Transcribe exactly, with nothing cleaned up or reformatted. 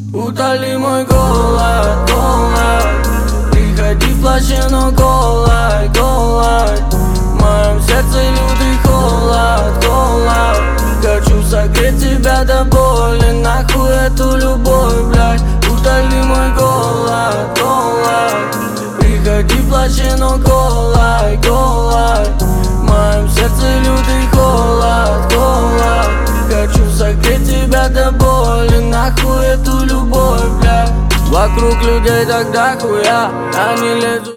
Утоли мой голод, голод. Приходи в плаще, но голод, голод. В моем сердце лютый холод, холод. Хочу согреть тебя до боли, нахуй эту любовь, блядь. Утоли мой голод, голод. Приходи в плаще, но голод, голод. В моем сердце лютый холод, холод. Хочу согреть тебя до боли, нахуй эту любовь, блядь. Вокруг людей тогда хуя, они лезут.